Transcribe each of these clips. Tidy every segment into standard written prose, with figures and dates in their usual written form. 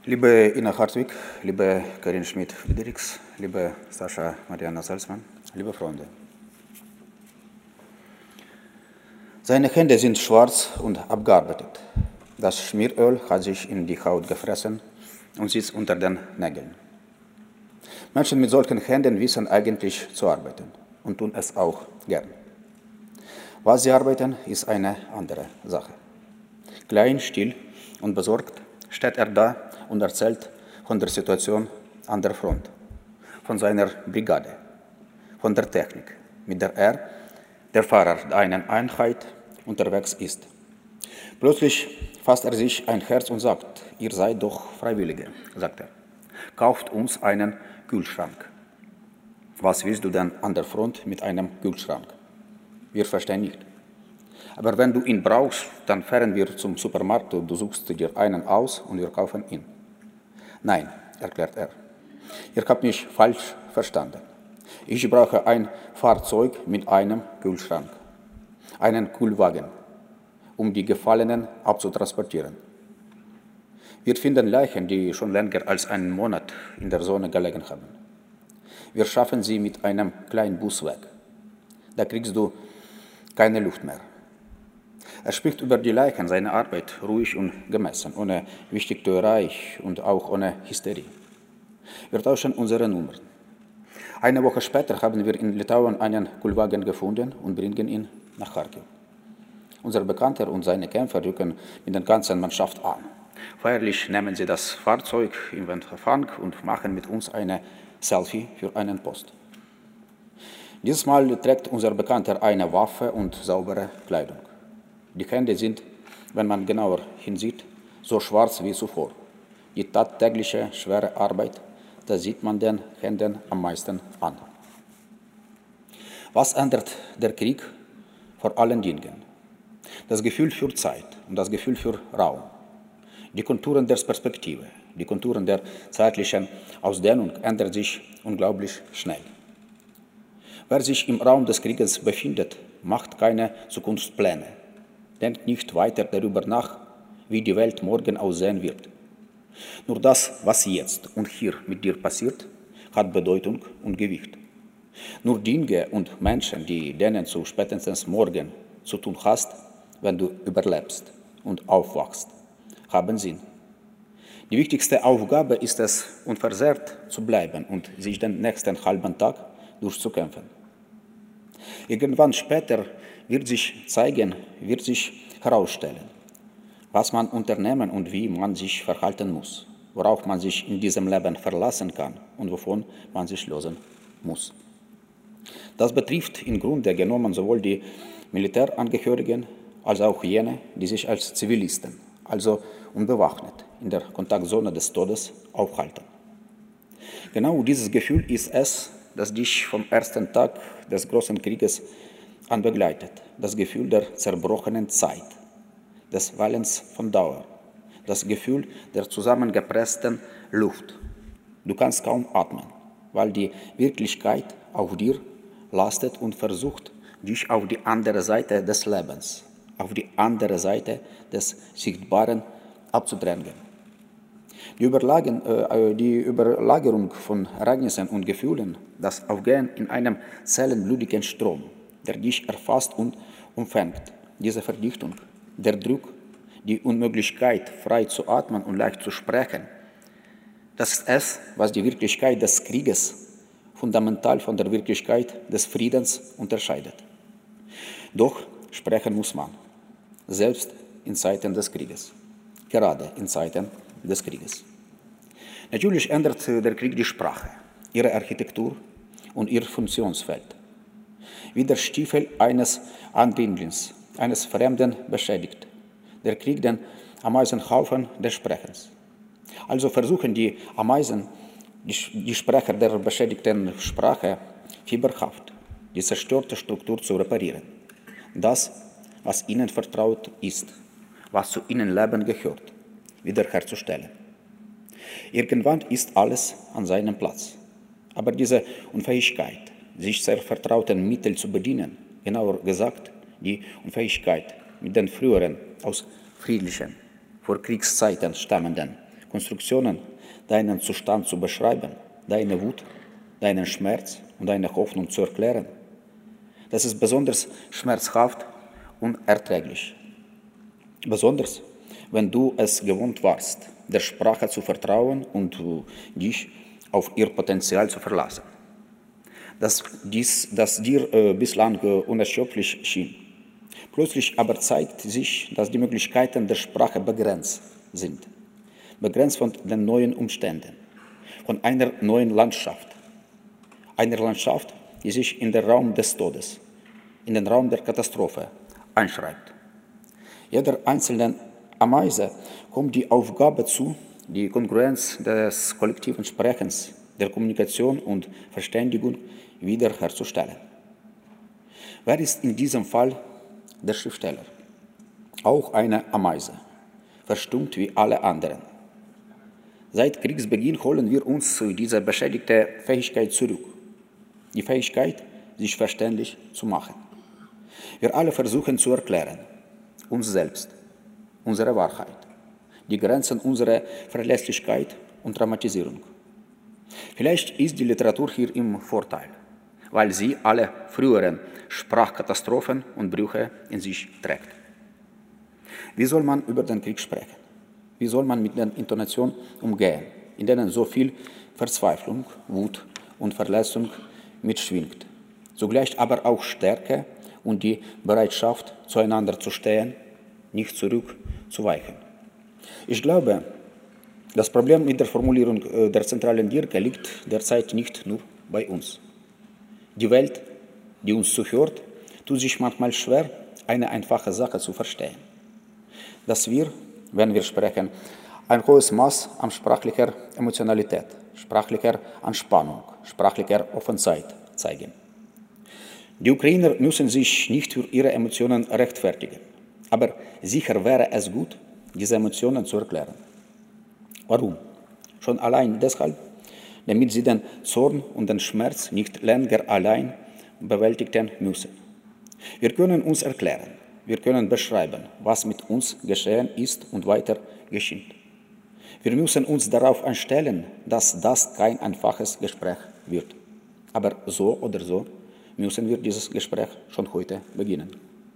Liebe Ina Hartwig, liebe Karin Schmidt-Friedrichs, liebe Sascha Mariana Salzmann, liebe Freunde. Seine Hände sind schwarz und abgearbeitet. Das Schmieröl hat sich in die Haut gefressen und sitzt unter den Nägeln. Menschen mit solchen Händen wissen eigentlich zu arbeiten und tun es auch gern. Was sie arbeiten, ist eine andere Sache. Klein, still und besorgt steht er da und erzählt von der Situation an der Front, von seiner Brigade, von der Technik, mit der er, der Fahrer einer Einheit, unterwegs ist. Plötzlich fasst er sich ein Herz und sagt, ihr seid doch Freiwillige, sagt er. Kauft uns einen Kühlschrank. Was willst du denn an der Front mit einem Kühlschrank? Wir verstehen nicht. Aber wenn du ihn brauchst, dann fahren wir zum Supermarkt und du suchst dir einen aus und wir kaufen ihn. Nein, erklärt er. Ihr habt mich falsch verstanden. Ich brauche ein Fahrzeug mit einem Kühlschrank, einen Kühlwagen, um die Gefallenen abzutransportieren. Wir finden Leichen, die schon länger als einen Monat in der Sonne gelegen haben. Wir schaffen sie mit einem kleinen Bus weg. Da kriegst du keine Luft mehr. Er spricht über die Leichen, seine Arbeit, ruhig und gemessen, ohne Wichtigtuerei und auch ohne Hysterie. Wir tauschen unsere Nummern. Eine Woche später haben wir in Litauen einen Kühlwagen gefunden und bringen ihn nach Kharkiv. Unser Bekannter und seine Kämpfer rücken mit der ganzen Mannschaft an. Feierlich nehmen sie das Fahrzeug in Empfang und machen mit uns eine Selfie für einen Post. Dieses Mal trägt unser Bekannter eine Waffe und saubere Kleidung. Die Hände sind, wenn man genauer hinsieht, so schwarz wie zuvor. Die tagtägliche schwere Arbeit, das sieht man den Händen am meisten an. Was ändert der Krieg? Vor allen Dingen das Gefühl für Zeit und das Gefühl für Raum. Die Konturen der Perspektive, die Konturen der zeitlichen Ausdehnung ändern sich unglaublich schnell. Wer sich im Raum des Krieges befindet, macht keine Zukunftspläne, denkt nicht weiter darüber nach, wie die Welt morgen aussehen wird. Nur das, was jetzt und hier mit dir passiert, hat Bedeutung und Gewicht. Nur Dinge und Menschen, denen du spätestens morgen zu tun hast, wenn du überlebst und aufwachst, haben Sinn. Die wichtigste Aufgabe ist es, unversehrt zu bleiben und sich den nächsten halben Tag durchzukämpfen. Irgendwann später wird sich herausstellen, was man unternehmen und wie man sich verhalten muss, worauf man sich in diesem Leben verlassen kann und wovon man sich lösen muss. Das betrifft im Grunde genommen sowohl die Militärangehörigen als auch jene, die sich als Zivilisten, also unbewaffnet, in der Kontaktzone des Todes aufhalten. Genau dieses Gefühl ist es, das dich vom ersten Tag des großen Krieges an begleitet. Das Gefühl der zerbrochenen Zeit, des Wallens von Dauer, das Gefühl der zusammengepressten Luft. Du kannst kaum atmen, weil die Wirklichkeit auf dir lastet und versucht, dich auf die andere Seite des Lebens, auf die andere Seite des Sichtbaren abzudrängen. Die Überlagerung von Ereignissen und Gefühlen, das Aufgehen in einem zellenblutigen Strom, der dich erfasst und umfängt, diese Verdichtung, der Druck, die Unmöglichkeit, frei zu atmen und leicht zu sprechen, das ist es, was die Wirklichkeit des Krieges fundamental von der Wirklichkeit des Friedens unterscheidet. Doch sprechen muss man, selbst in Zeiten des Krieges, gerade in Zeiten des Krieges. Natürlich ändert der Krieg die Sprache, ihre Architektur und ihr Funktionsfeld. Wie der Stiefel eines Angrindlings, eines Fremden beschädigt, der Krieg den Ameisenhaufen des Sprechens. Also versuchen die Ameisen, die Sprecher der beschädigten Sprache, fieberhaft die zerstörte Struktur zu reparieren. Das, was ihnen vertraut ist, was zu ihnen Leben gehört, wiederherzustellen. Irgendwann ist alles an seinem Platz. Aber diese Unfähigkeit, sich sehr vertrauten Mittel zu bedienen, genauer gesagt, die Unfähigkeit, mit den früheren, aus friedlichen, vor Kriegszeiten stammenden Konstruktionen deinen Zustand zu beschreiben, deine Wut, deinen Schmerz und deine Hoffnung zu erklären. Das ist besonders schmerzhaft und unerträglich. Besonders, wenn du es gewohnt warst, der Sprache zu vertrauen und dich auf ihr Potenzial zu verlassen. Das dir bislang unerschöpflich schien. Plötzlich aber zeigt sich, dass die Möglichkeiten der Sprache begrenzt sind. Begrenzt von den neuen Umständen, von einer neuen Landschaft. Einer Landschaft, die sich in den Raum des Todes, in den Raum der Katastrophe einschreibt. Jeder einzelnen Ameise kommt die Aufgabe zu, die Kongruenz des kollektiven Sprechens, der Kommunikation und Verständigung wiederherzustellen. Wer ist in diesem Fall der Schriftsteller? Auch eine Ameise, verstummt wie alle anderen. Seit Kriegsbeginn holen wir uns diese beschädigte Fähigkeit zurück. Die Fähigkeit, sich verständlich zu machen. Wir alle versuchen zu erklären, uns selbst, unsere Wahrheit, die Grenzen unserer Verlässlichkeit und Dramatisierung. Vielleicht ist die Literatur hier im Vorteil, weil sie alle früheren Sprachkatastrophen und Brüche in sich trägt. Wie soll man über den Krieg sprechen? Wie soll man mit den Intonationen umgehen, in denen so viel Verzweiflung, Wut und Verletzung mitschwingt, zugleich aber auch Stärke und die Bereitschaft, zueinander zu stehen, nicht zurückzuweichen? Ich glaube, das Problem mit der Formulierung der zentralen Dirke liegt derzeit nicht nur bei uns. Die Welt, die uns zuhört, tut sich manchmal schwer, eine einfache Sache zu verstehen. Dass wir, wenn wir sprechen, ein hohes Maß an sprachlicher Emotionalität, sprachlicher Anspannung, sprachlicher Offenheit zeigen. Die Ukrainer müssen sich nicht für ihre Emotionen rechtfertigen, aber sicher wäre es gut, diese Emotionen zu erklären. Warum? Schon allein deshalb, damit sie den Zorn und den Schmerz nicht länger allein bewältigen müssen. Wir können uns erklären, wir können beschreiben, was mit uns geschehen ist und weiter geschieht. Wir müssen uns darauf einstellen, dass das kein einfaches Gespräch wird. Aber so oder so müssen wir dieses Gespräch schon heute beginnen.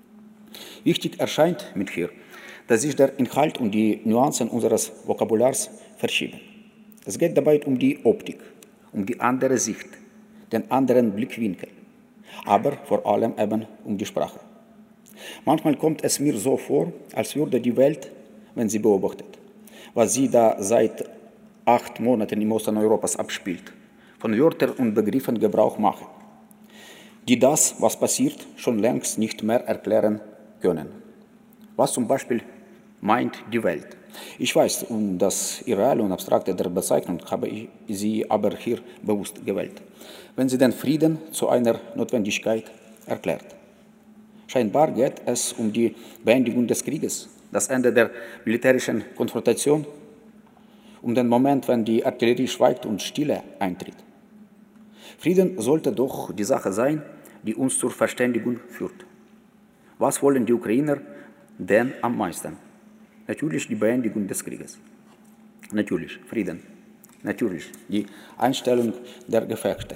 Wichtig erscheint mir hier, dass sich der Inhalt und die Nuancen unseres Vokabulars verschieben. Es geht dabei um die Optik, um die andere Sicht, den anderen Blickwinkel, aber vor allem eben um die Sprache. Manchmal kommt es mir so vor, als würde die Welt, wenn sie beobachtet, was sie da seit 8 Monaten im Osten Europas abspielt, von Wörtern und Begriffen Gebrauch machen, die das, was passiert, schon längst nicht mehr erklären können. Was zum Beispiel meint die Welt? Ich weiß, um das Irreale und Abstrakte der Bezeichnung habe ich sie aber hier bewusst gewählt, wenn sie den Frieden zu einer Notwendigkeit erklärt. Scheinbar geht es um die Beendigung des Krieges, das Ende der militärischen Konfrontation, um den Moment, wenn die Artillerie schweigt und Stille eintritt. Frieden sollte doch die Sache sein, die uns zur Verständigung führt. Was wollen die Ukrainer denn am meisten? Natürlich die Beendigung des Krieges. Natürlich Frieden. Natürlich die Einstellung der Gefechte.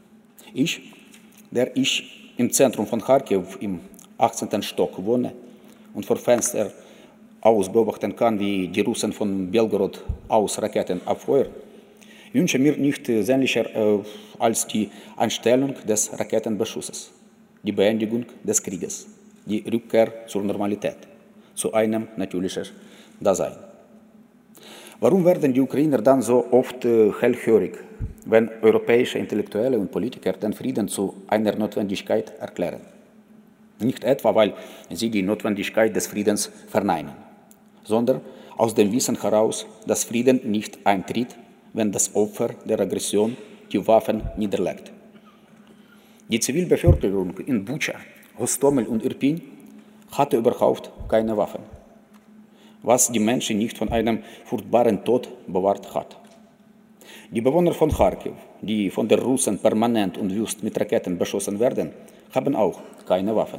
Der ich im Zentrum von Kharkiv im 18. Stock wohne und vor Fenster aus beobachten kann, wie die Russen von Belgorod aus Raketen abfeuern, wünsche mir nichts sehnlicher als die Einstellung des Raketenbeschusses, die Beendigung des Krieges, die Rückkehr zur Normalität, zu einem natürlichen Dasein. Warum werden die Ukrainer dann so oft hellhörig, wenn europäische Intellektuelle und Politiker den Frieden zu einer Notwendigkeit erklären? Nicht etwa, weil sie die Notwendigkeit des Friedens verneinen, sondern aus dem Wissen heraus, dass Frieden nicht eintritt, wenn das Opfer der Aggression die Waffen niederlegt. Die Zivilbevölkerung in Bucha, Hostomel und Irpin hatte überhaupt keine Waffen, was die Menschen nicht von einem furchtbaren Tod bewahrt hat. Die Bewohner von Kharkiv, die von den Russen permanent und wüst mit Raketen beschossen werden, haben auch keine Waffen.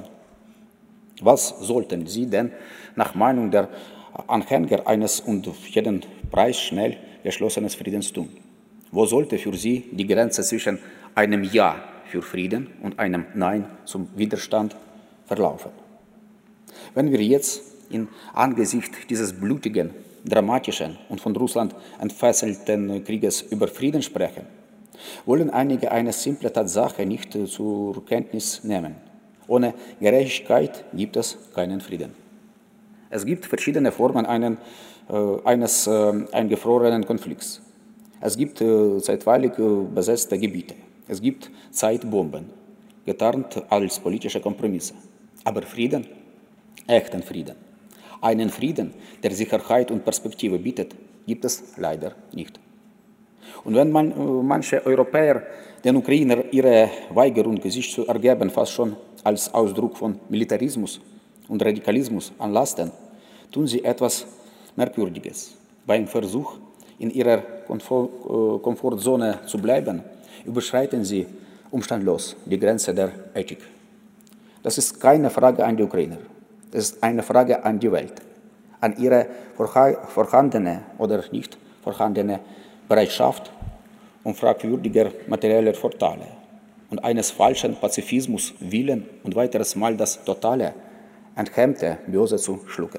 Was sollten sie denn nach Meinung der Anhänger eines und jeden Preis schnell geschlossenes Friedens tun? Wo sollte für Sie die Grenze zwischen einem Ja für Frieden und einem Nein zum Widerstand verlaufen? Wenn wir jetzt angesichts dieses blutigen, dramatischen und von Russland entfesselten Krieges über Frieden sprechen, wollen einige eine simple Tatsache nicht zur Kenntnis nehmen. Ohne Gerechtigkeit gibt es keinen Frieden. Es gibt verschiedene Formen eines eingefrorenen Konflikts. Es gibt zeitweilig besetzte Gebiete. Es gibt Zeitbomben, getarnt als politische Kompromisse. Aber Frieden, echten Frieden, einen Frieden, der Sicherheit und Perspektive bietet, gibt es leider nicht. Und wenn manche Europäer den Ukrainern ihre Weigerung, sich zu ergeben, fast schon als Ausdruck von Militarismus und Radikalismus anlasten, tun sie etwas Merkwürdiges. Beim Versuch, in ihrer Komfortzone zu bleiben, überschreiten sie umstandlos die Grenze der Ethik. Das ist keine Frage an die Ukrainer. Es ist eine Frage an die Welt, an ihre vorhandene oder nicht vorhandene Bereitschaft und fragwürdiger materieller Vorteile und eines falschen Pazifismus willen und weiteres Mal das totale, enthemmte Böse zu schlucken.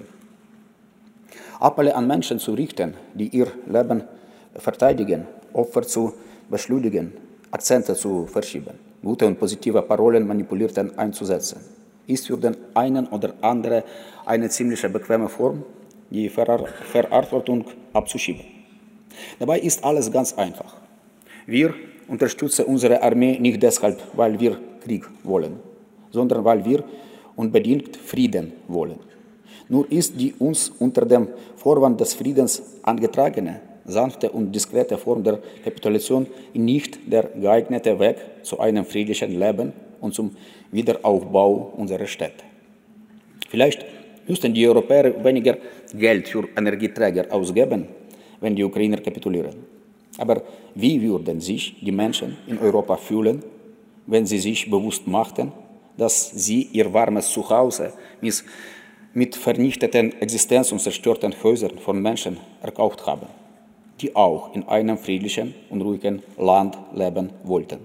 Appelle an Menschen zu richten, die ihr Leben verteidigen, Opfer zu beschuldigen, Akzente zu verschieben, gute und positive Parolen manipulierten einzusetzen, ist für den einen oder anderen eine ziemlich bequeme Form, die Verantwortung abzuschieben. Dabei ist alles ganz einfach. Wir unterstützen unsere Armee nicht deshalb, weil wir Krieg wollen, sondern weil wir unbedingt Frieden wollen. Nur ist die uns unter dem Vorwand des Friedens angetragene, sanfte und diskrete Form der Kapitulation nicht der geeignete Weg zu einem friedlichen Leben und zum Wiederaufbau unserer Städte. Vielleicht müssten die Europäer weniger Geld für Energieträger ausgeben, wenn die Ukrainer kapitulieren. Aber wie würden sich die Menschen in Europa fühlen, wenn sie sich bewusst machten, dass sie ihr warmes Zuhause mit vernichteten Existenz und zerstörten Häusern von Menschen erkauft haben, die auch in einem friedlichen und ruhigen Land leben wollten?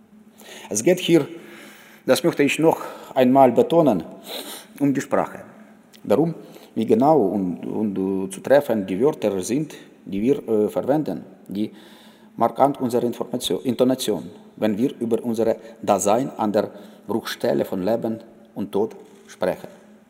Es geht hier, das möchte ich noch einmal betonen, um die Sprache. Darum, wie genau und zu treffen die Wörter sind, die wir verwenden, die markant unsere Intonation, wenn wir über unser Dasein an der Bruchstelle von Leben und Tod sprechen.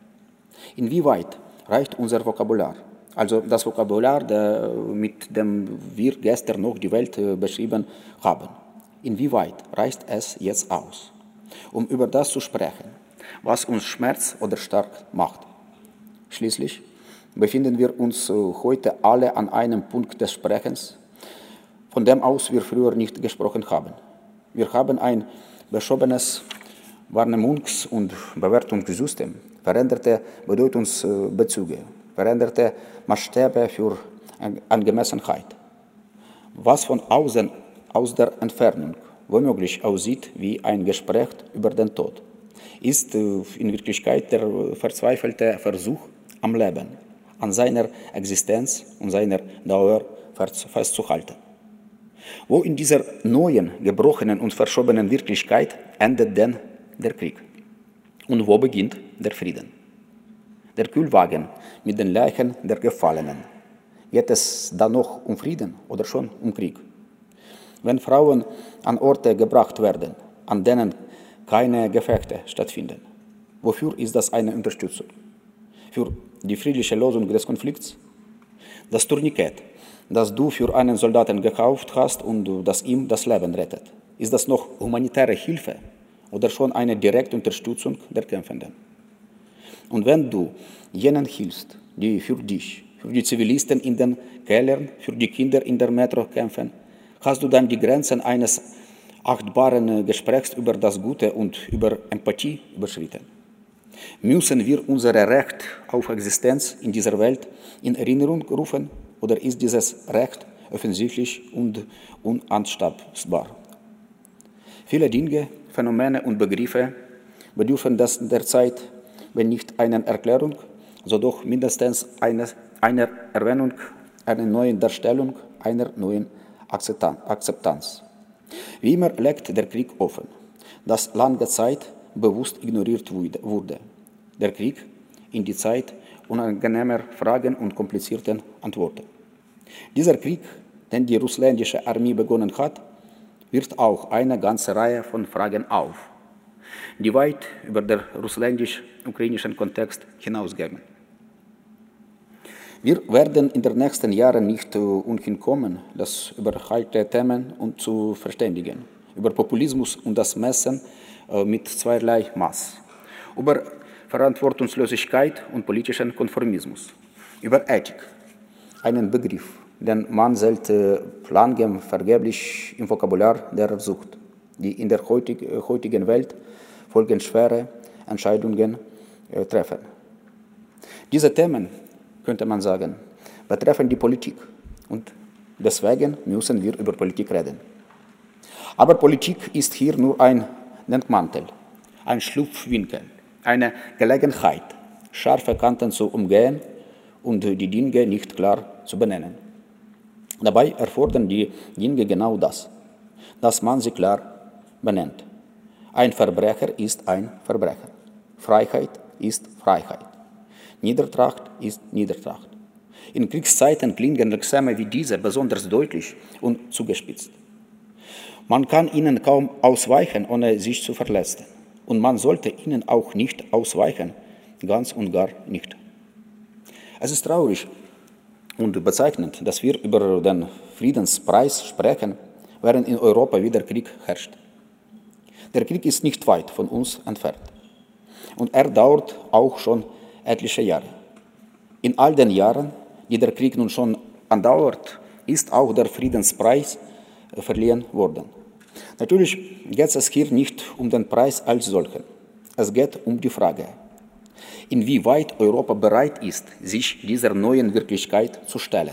Inwieweit reicht unser Vokabular, also das Vokabular, mit dem wir gestern noch die Welt beschrieben haben, inwieweit reicht es jetzt aus, um über das zu sprechen, was uns Schmerz oder stark macht? Schließlich befinden wir uns heute alle an einem Punkt des Sprechens, von dem aus wir früher nicht gesprochen haben. Wir haben ein verschobenes Wahrnehmungs- und Bewertungssystem, veränderte Bedeutungsbezüge, veränderte Maßstäbe für Angemessenheit. Was von außen, aus der Entfernung, womöglich aussieht wie ein Gespräch über den Tod, ist in Wirklichkeit der verzweifelte Versuch am Leben, an seiner Existenz und seiner Dauer festzuhalten. Wo in dieser neuen, gebrochenen und verschobenen Wirklichkeit endet denn der Krieg? Und wo beginnt der Frieden? Der Kühlwagen mit den Leichen der Gefallenen. Geht es da noch um Frieden oder schon um Krieg? Wenn Frauen an Orte gebracht werden, an denen keine Gefechte stattfinden, wofür ist das eine Unterstützung? Für die friedliche Lösung des Konflikts? Das Tourniquet, das du für einen Soldaten gekauft hast und das ihm das Leben rettet, ist das noch humanitäre Hilfe oder schon eine direkte Unterstützung der Kämpfenden? Und wenn du jenen hilfst, die für dich, für die Zivilisten in den Kellern, für die Kinder in der Metro kämpfen, hast du dann die Grenzen eines achtbaren Gesprächs über das Gute und über Empathie überschritten. Müssen wir unser Recht auf Existenz in dieser Welt in Erinnerung rufen oder ist dieses Recht offensichtlich und unantastbar? Viele Dinge, Phänomene und Begriffe bedürfen derzeit, wenn nicht einer Erklärung, so doch mindestens einer Erwähnung einer neuen Darstellung, einer neuen Akzeptanz. Wie immer legt der Krieg offen, das lange Zeit bewusst ignoriert wurde. Der Krieg in die Zeit unangenehmer Fragen und komplizierten Antworten. Dieser Krieg, den die russländische Armee begonnen hat, wirft auch eine ganze Reihe von Fragen auf, die weit über den russländisch-ukrainischen Kontext hinausgehen. Wir werden in den nächsten Jahren nicht umhin kommen, das über heikle Themen zu verständigen, über Populismus und das Messen mit zweierlei Maß, über Verantwortungslosigkeit und politischen Konformismus, über Ethik, einen Begriff, den man seit langem vergeblich im Vokabular derer sucht, die in der heutigen Welt folgenschwere Entscheidungen treffen. Diese Themen, könnte man sagen, betreffen die Politik und deswegen müssen wir über Politik reden. Aber Politik ist hier nur ein Denkmantel, ein Schlupfwinkel, eine Gelegenheit, scharfe Kanten zu umgehen und die Dinge nicht klar zu benennen. Dabei erfordern die Dinge genau das, dass man sie klar benennt. Ein Verbrecher ist ein Verbrecher. Freiheit ist Freiheit. Niedertracht ist Niedertracht. In Kriegszeiten klingen Exame wie diese besonders deutlich und zugespitzt. Man kann ihnen kaum ausweichen, ohne sich zu verletzen. Und man sollte ihnen auch nicht ausweichen, ganz und gar nicht. Es ist traurig und bezeichnend, dass wir über den Friedenspreis sprechen, während in Europa wieder Krieg herrscht. Der Krieg ist nicht weit von uns entfernt. Und er dauert auch schon etliche Jahre. In all den Jahren, die der Krieg nun schon andauert, ist auch der Friedenspreis verliehen worden. Natürlich geht es hier nicht um den Preis als solchen. Es geht um die Frage, inwieweit Europa bereit ist, sich dieser neuen Wirklichkeit zu stellen.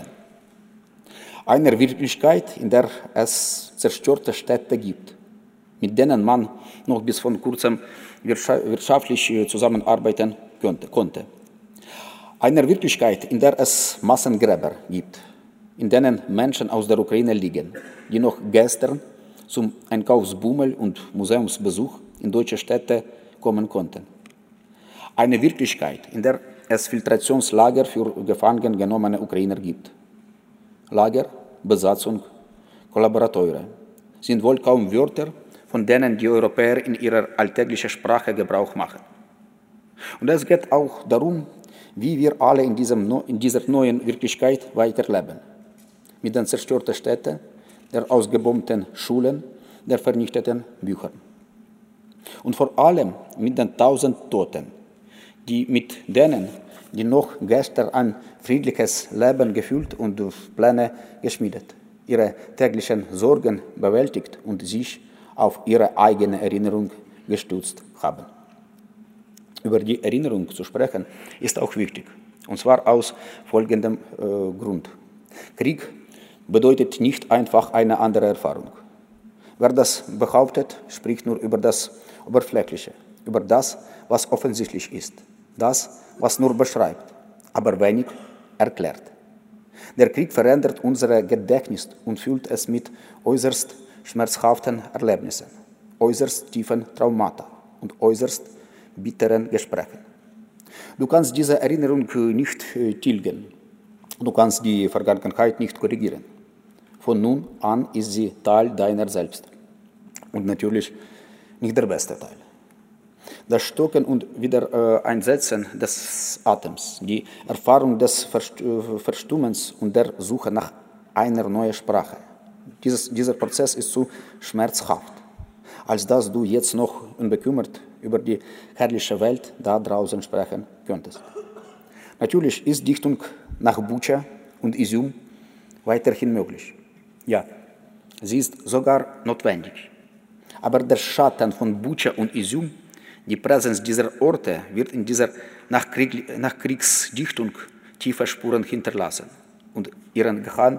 Einer Wirklichkeit, in der es zerstörte Städte gibt, mit denen man noch bis vor kurzem wirtschaftlich zusammenarbeiten konnte. Einer Wirklichkeit, in der es Massengräber gibt, in denen Menschen aus der Ukraine liegen, die noch gestern zum Einkaufsbummel und Museumsbesuch in deutsche Städte kommen konnten. Eine Wirklichkeit, in der es Filtrationslager für gefangen genommene Ukrainer gibt. Lager, Besatzung, Kollaborateure sind wohl kaum Wörter, von denen die Europäer in ihrer alltäglichen Sprache Gebrauch machen. Und es geht auch darum, wie wir alle in dieser neuen Wirklichkeit weiterleben. Mit den zerstörten Städten, der ausgebombten Schulen, der vernichteten Büchern. Und vor allem mit den 1000 Toten, mit denen, die noch gestern ein friedliches Leben gefühlt und Pläne geschmiedet, ihre täglichen Sorgen bewältigt und sich auf ihre eigene Erinnerung gestützt haben. Über die Erinnerung zu sprechen, ist auch wichtig, und zwar aus folgendem Grund. Krieg bedeutet nicht einfach eine andere Erfahrung. Wer das behauptet, spricht nur über das Oberflächliche, über das, was offensichtlich ist, das, was nur beschreibt, aber wenig erklärt. Der Krieg verändert unser Gedächtnis und füllt es mit äußerst schmerzhaften Erlebnissen, äußerst tiefen Traumata und äußerst bitteren Gesprächen. Du kannst diese Erinnerung nicht tilgen. Du kannst die Vergangenheit nicht korrigieren. Von nun an ist sie Teil deiner selbst. Und natürlich nicht der beste Teil. Das Stocken und Wiedereinsetzen des Atems, die Erfahrung des Verstummens und der Suche nach einer neuen Sprache. Dieser Prozess ist zu schmerzhaft, als dass du jetzt noch unbekümmert über die herrliche Welt da draußen sprechen könntest. Natürlich ist Dichtung nach Bucha und Izum weiterhin möglich. Ja, sie ist sogar notwendig. Aber der Schatten von Bucha und Izum, die Präsenz dieser Orte, wird in dieser Nachkriegsdichtung tiefe Spuren hinterlassen und ihren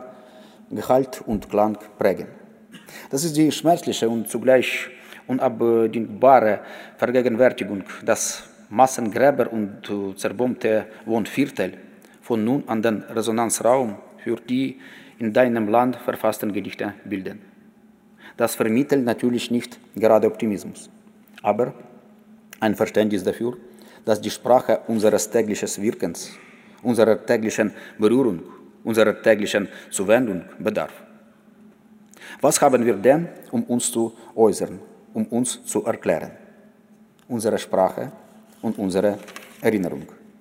Gehalt und Klang prägen. Das ist die schmerzliche und zugleich unabdingbare Vergegenwärtigung, dass Massengräber und zerbombte Wohnviertel von nun an den Resonanzraum für die in deinem Land verfassten Gedichte bilden. Das vermittelt natürlich nicht gerade Optimismus, aber ein Verständnis dafür, dass die Sprache unseres täglichen Wirkens, unserer täglichen Berührung, unserer täglichen Zuwendung bedarf. Was haben wir denn, um uns zu äußern, um uns zu erklären? Unsere Sprache und unsere Erinnerung.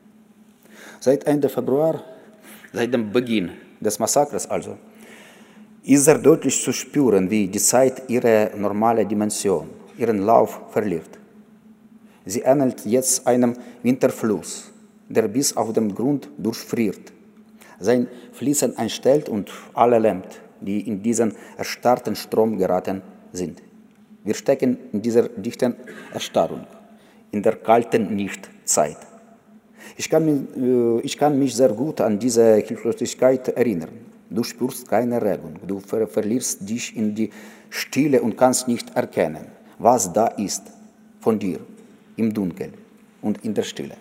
Seit Ende Februar, seit dem Beginn des Massakers also, ist sehr deutlich zu spüren, wie die Zeit ihre normale Dimension, ihren Lauf verliert. Sie ähnelt jetzt einem Winterfluss, der bis auf den Grund durchfriert, sein Fließen einstellt und alle lähmt, die in diesen erstarrten Strom geraten sind. Wir stecken in dieser dichten Erstarrung, in der kalten Nichtzeit. Ich kann mich sehr gut an diese Hilflosigkeit erinnern. Du spürst keine Regung, du verlierst dich in die Stille und kannst nicht erkennen, was da ist von dir, im Dunkeln und in der Stille.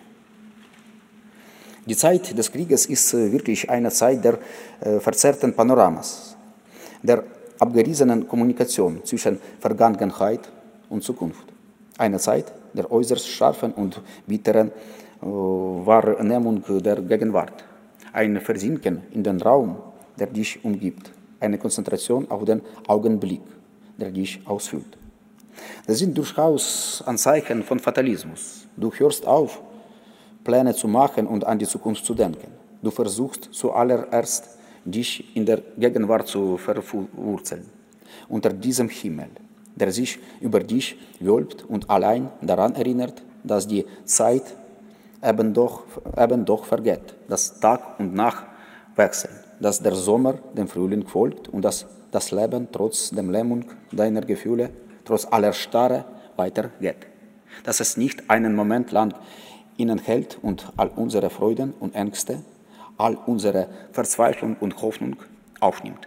Die Zeit des Krieges ist wirklich eine Zeit der verzerrten Panoramas, der abgerissenen Kommunikation zwischen Vergangenheit und Zukunft. Eine Zeit der äußerst scharfen und bitteren Wahrnehmung der Gegenwart. Ein Versinken in den Raum, der dich umgibt. Eine Konzentration auf den Augenblick, der dich ausfüllt. Das sind durchaus Anzeichen von Fatalismus. Du hörst auf, Pläne zu machen und an die Zukunft zu denken. Du versuchst zuallererst, dich in der Gegenwart zu verwurzeln. Unter diesem Himmel, der sich über dich wölbt und allein daran erinnert, dass die Zeit eben doch vergeht, dass Tag und Nacht wechseln, dass der Sommer dem Frühling folgt und dass das Leben trotz der Lähmung deiner Gefühle, trotz aller Starre weitergeht. Dass es nicht einen Moment lang innehält und all unsere Freuden und Ängste, all unsere Verzweiflung und Hoffnung aufnimmt.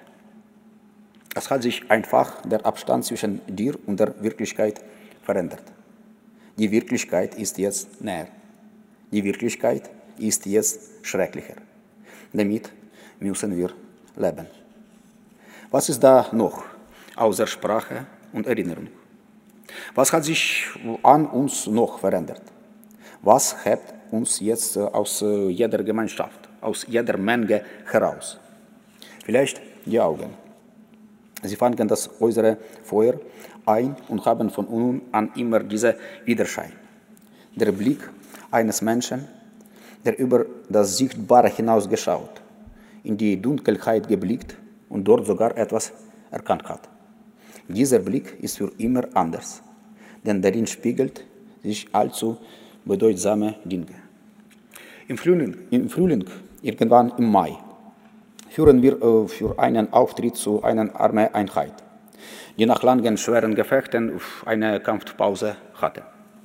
Es hat sich einfach der Abstand zwischen dir und der Wirklichkeit verändert. Die Wirklichkeit ist jetzt näher. Die Wirklichkeit ist jetzt schrecklicher. Damit müssen wir leben. Was ist da noch außer Sprache und Erinnerung? Was hat sich an uns noch verändert? Was hebt uns jetzt aus jeder Gemeinschaft, aus jeder Menge heraus? Vielleicht die Augen. Sie fangen das äußere Feuer ein und haben von nun an immer diesen Widerschein. Der Blick eines Menschen, der über das Sichtbare hinausgeschaut, in die Dunkelheit geblickt und dort sogar etwas erkannt hat. Dieser Blick ist für immer anders, denn darin spiegelt sich allzu bedeutsame Dinge. Im Frühling, irgendwann im Mai, führen wir für einen Auftritt zu einer Armeeeinheit, die nach langen, schweren Gefechten eine Kampfpause hatte.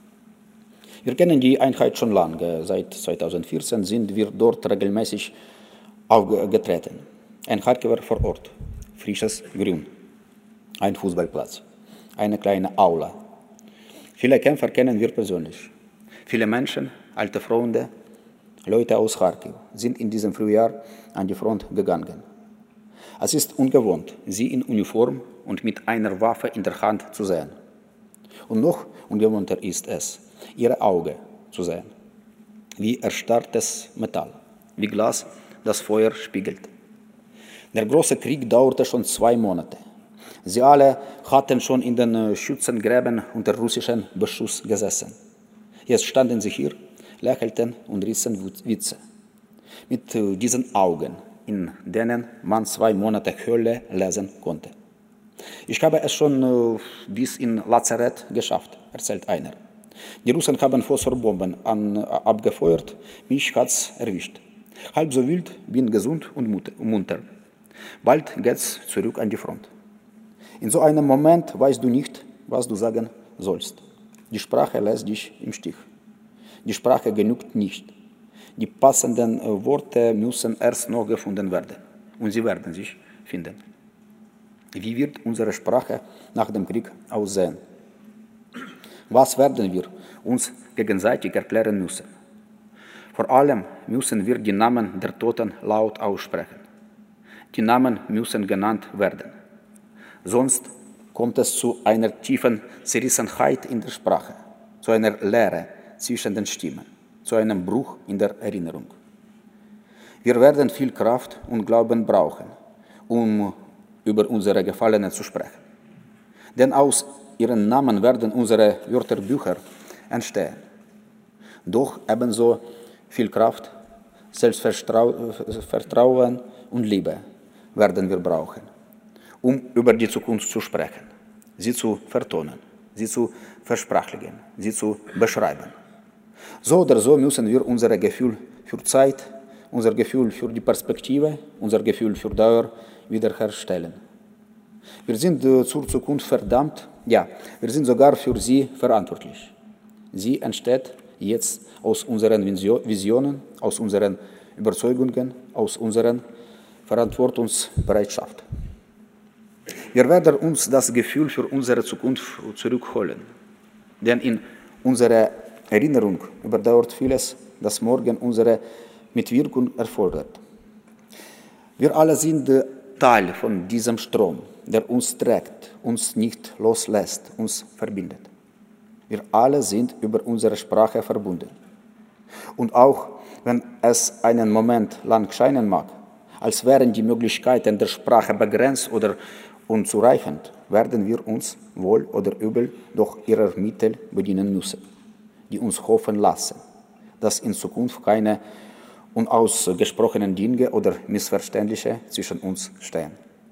Wir kennen die Einheit schon lange. Seit 2014 sind wir dort regelmäßig aufgetreten. Ein Charkiwer vor Ort, frisches Grün, ein Fußballplatz, eine kleine Aula. Viele Kämpfer kennen wir persönlich. Viele Menschen, alte Freunde, Leute aus Charkiw sind in diesem Frühjahr an die Front gegangen. Es ist ungewohnt, sie in Uniform und mit einer Waffe in der Hand zu sehen. Und noch ungewohnter ist es, ihre Augen zu sehen, wie erstarrtes Metall, wie Glas das Feuer spiegelt. Der große Krieg dauerte schon 2 Monate. Sie alle hatten schon in den Schützengräben unter russischem Beschuss gesessen. Jetzt standen sie hier, lächelten und rissen Witze. Mit diesen Augen, in denen man 2 Monate Hölle lesen konnte. Ich habe es schon bis in Lazarett geschafft, erzählt einer. Die Russen haben Phosphorbomben abgefeuert, mich hat's erwischt. Halb so wild, bin gesund und munter. Bald geht's zurück an die Front. In so einem Moment weißt du nicht, was du sagen sollst. Die Sprache lässt dich im Stich. Die Sprache genügt nicht. Die passenden Worte müssen erst noch gefunden werden. Und sie werden sich finden. Wie wird unsere Sprache nach dem Krieg aussehen? Was werden wir uns gegenseitig erklären müssen? Vor allem müssen wir die Namen der Toten laut aussprechen. Die Namen müssen genannt werden. Sonst kommt es zu einer tiefen Zerrissenheit in der Sprache, zu einer Leere zwischen den Stimmen, zu einem Bruch in der Erinnerung. Wir werden viel Kraft und Glauben brauchen, um über unsere Gefallenen zu sprechen. Denn aus ihren Namen werden unsere Wörterbücher entstehen. Doch ebenso viel Kraft, Selbstvertrauen und Liebe werden wir brauchen, um über die Zukunft zu sprechen, sie zu vertonen, sie zu versprachlichen, sie zu beschreiben. So oder so müssen wir unser Gefühl für Zeit, unser Gefühl für die Perspektive, unser Gefühl für Dauer wiederherstellen. Wir sind zur Zukunft verdammt, ja, wir sind sogar für sie verantwortlich. Sie entsteht jetzt aus unseren Visionen, aus unseren Überzeugungen, aus unserer Verantwortungsbereitschaft. Wir werden uns das Gefühl für unsere Zukunft zurückholen, denn in unserer Erinnerung überdauert vieles, das morgen unsere Mitwirkung erfordert. Wir alle sind Teil von diesem Strom, der uns trägt, uns nicht loslässt, uns verbindet. Wir alle sind über unsere Sprache verbunden. Und auch wenn es einen Moment lang scheinen mag, als wären die Möglichkeiten der Sprache begrenzt oder unzureichend, werden wir uns wohl oder übel doch ihrer Mittel bedienen müssen, die uns hoffen lassen, dass in Zukunft keine unausgesprochenen Dinge oder Missverständnisse zwischen uns stehen.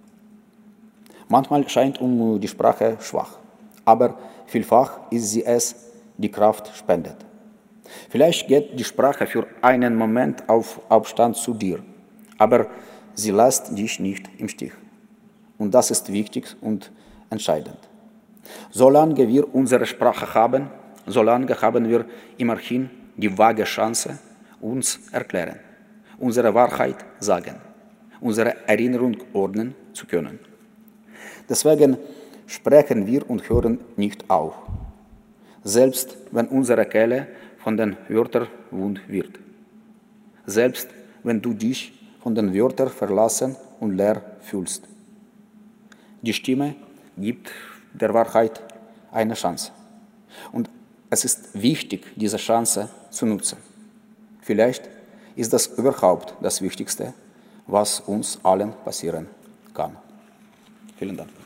Manchmal scheint uns die Sprache schwach, aber vielfach ist sie es, die Kraft spendet. Vielleicht geht die Sprache für einen Moment auf Abstand zu dir, aber sie lässt dich nicht im Stich. Und das ist wichtig und entscheidend. Solange wir unsere Sprache haben, solange haben wir immerhin die vage Chance, uns erklären, unsere Wahrheit sagen, unsere Erinnerung ordnen zu können. Deswegen sprechen wir und hören nicht auf, selbst wenn unsere Kehle von den Wörtern wund wird, selbst wenn du dich von den Wörtern verlassen und leer fühlst. Die Stimme gibt der Wahrheit eine Chance. Und es ist wichtig, diese Chance zu nutzen. Vielleicht ist das überhaupt das Wichtigste, was uns allen passieren kann. Vielen Dank.